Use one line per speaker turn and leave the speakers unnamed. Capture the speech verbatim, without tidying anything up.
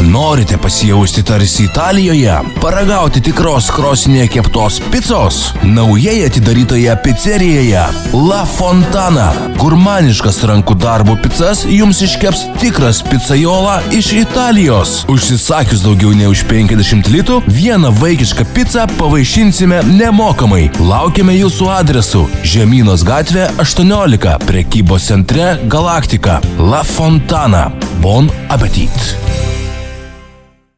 Norite pasijausti tarsi Italijoje? Paragauti tikros krosnyje keptos picos? Naujai atidarytoje pizzerijoje La Fontana. Gurmaniškas rankų darbo pizzas jums iškeps tikras pizzaiola iš Italijos. Užsisakius daugiau nei už penkiasdešimt litų, vieną vaikišką pizzą pavaišinsime nemokamai. Laukiame jūsų adresu: Žemynos gatvė aštuoniolika, prekybos centre Galaktika. La Fontana. Bon appetit!